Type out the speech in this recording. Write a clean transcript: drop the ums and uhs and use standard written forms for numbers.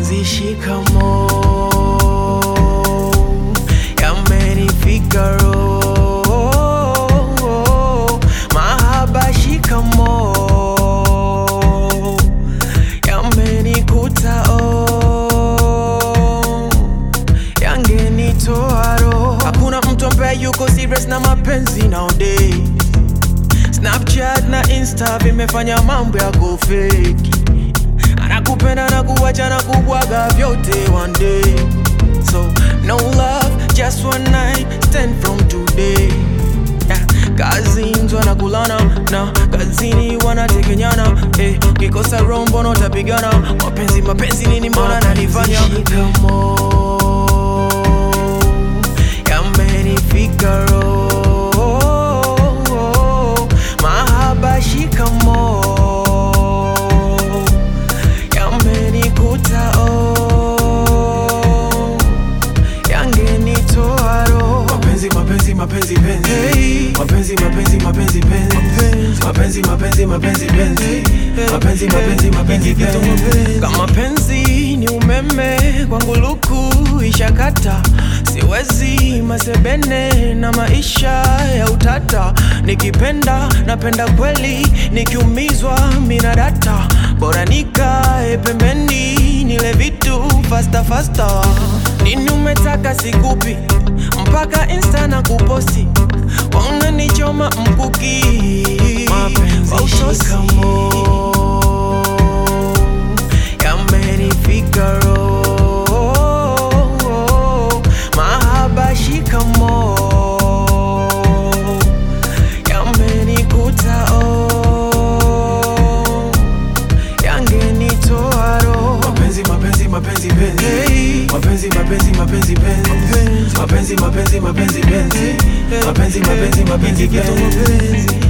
Mapenzi shikamoo yamenifika roho, mahaba shikamoo yamenikuta yangenitoa roho. Hakuna mtu ambaye yuko serious na mapenzi nowadays. Snapchat na Insta vimefanya mambo ya fake. Anakupenda na kuwacha na kubwaga vyote one day. So no love, just one night stand from today. Kazini wanakulana na kazini wanatekenyana. Kikosa rombo no tapigana. Mapenzi nini mbona nalifanya? Shikamoo yamenifika roho, mahaba shikamoo yamenikuta yangenitoa roho. Mapenzi kama penzi ni umeme kwangu luku ishakata. Siwezi masebene na maisha ya utata. Nikipenda napenda kweli, nikiumizwa mina data. Bora nikae pembeni nile vitu faster. Nini umetaka sikupi, mpaka Insta na kuposti. Unanichoma mkuki. Mapenzi shikamoo yamenifika roho, mahaba shikamoo yamenikuta yangenitoa roho. Mapenzi